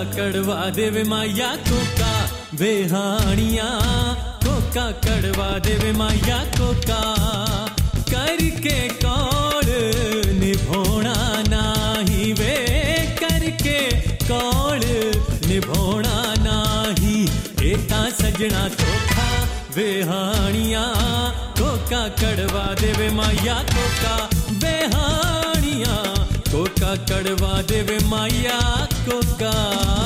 कड़वा देवे माया Coca बेहानिया Coca कड़वा देवे माया कोका करके कौड़ निभोना नाही वे करके कौड़ निभोना नाही एता सजना कोका बेहानिया कोका कड़वा देवे माया कोका बेहानिया कोका कड़वा देवे माया कोका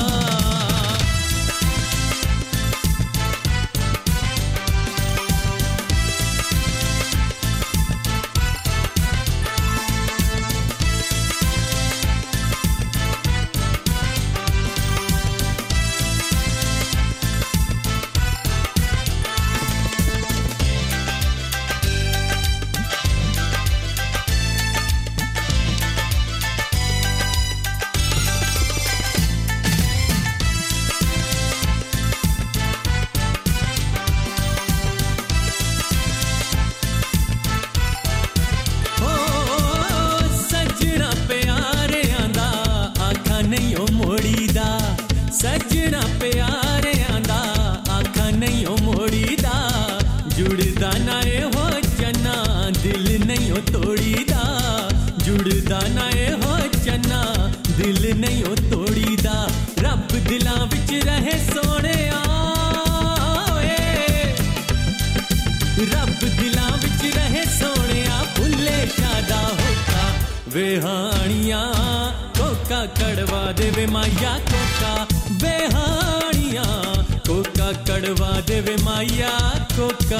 सजना प्यारे आंदा आखा नहीं हो मोड़ीदा जुड़दा ना ए हो चन्ना दिल नहीं हो तोड़ीदा जुड़दा ना ए हो चन्ना दिल नहीं हो तोड़ीदा रब दिलां विच रहे सोने रब दिलां विच रहे सोने भुले शादा होता बेहानिया कोका कड़वा देवे माया कोका बेहानिया कोका कड़वा देवे माया कोका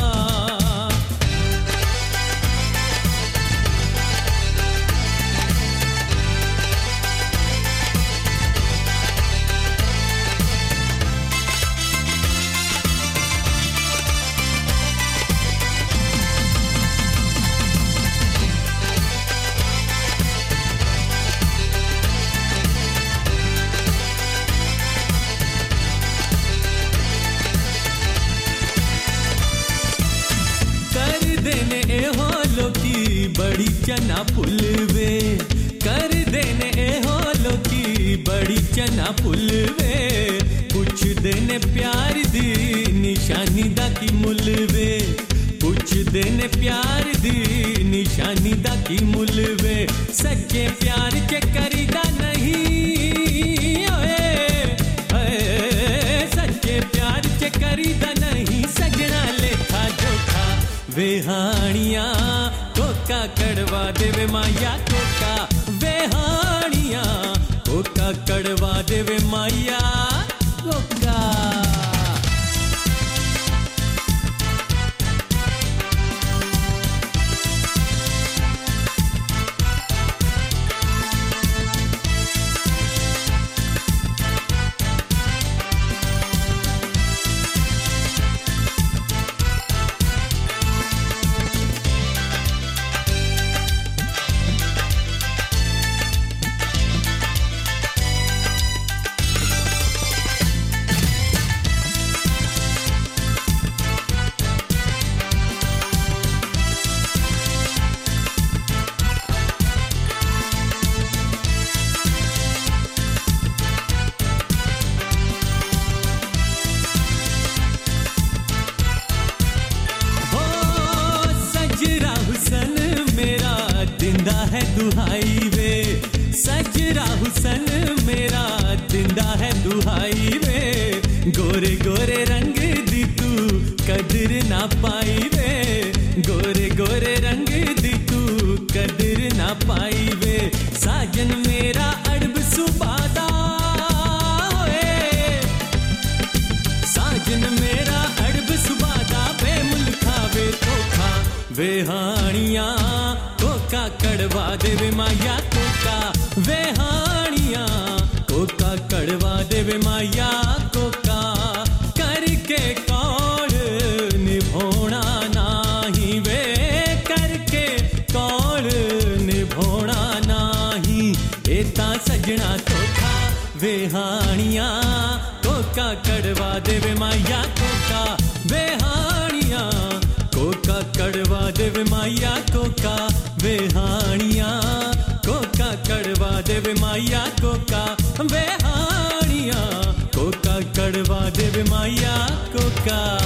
बड़ी चना पुलवे कर देने ए हो लोकी बड़ी चना पुलवे पूछ देने प्यार दी निशानी दा की मुलवे पूछ देने प्यार दी निशानी दा की मुलवे सच्चे प्यार च करीदा नहीं ओए सच्चे प्यार च करीदा नहीं सजना लेखा जोखा बेहानिया कोका कड़वा देवे माया कोका बेहानिया कोका कड़वा देवे माया कोका दिंदा है दुहाई वे सजरा हुसन मेरा दिंदा है दुहाई वे गोरे गोरे रंग दी तू कदर ना पाई वे गोरे गोरे रंग दी तू कदर ना पाई वे साजन मेरा अड़ब सुबादा साजन मेरा अड़ब सुबादा बेमुल्खा वे धोखा बेहानिया कोका कड़वा देवे माया कोका बेहानिया कोका कड़वा देवे माया कोका करके कौड़ निभोना नाही वे करके कौड़ निभोना नाही एता सजना धोखा बेहानिया कोका कड़वा देवे माया कोका बेहानिया कोका कड़वा देवे माया कोका बेहानिया कोका कड़वा देवे माया कोका बेहानिया का